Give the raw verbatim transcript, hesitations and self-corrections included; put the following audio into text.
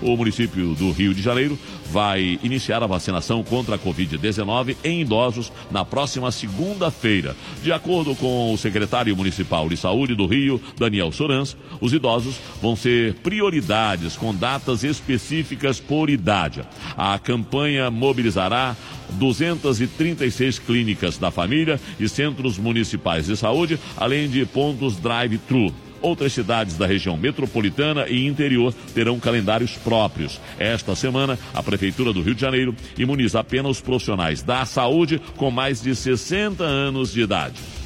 O município do Rio de Janeiro vai iniciar a vacinação contra a covid dezenove em idosos na próxima segunda-feira. De acordo com o secretário municipal de saúde do Rio, Daniel Sorans, os idosos vão ser prioridades com datas específicas por idade. A campanha mobilizará duzentas e trinta e seis clínicas da família e centros municipais de saúde, além de pontos drive-thru. Outras cidades da região metropolitana e interior terão calendários próprios. Esta semana, a Prefeitura do Rio de Janeiro imuniza apenas os profissionais da saúde com mais de sessenta anos de idade.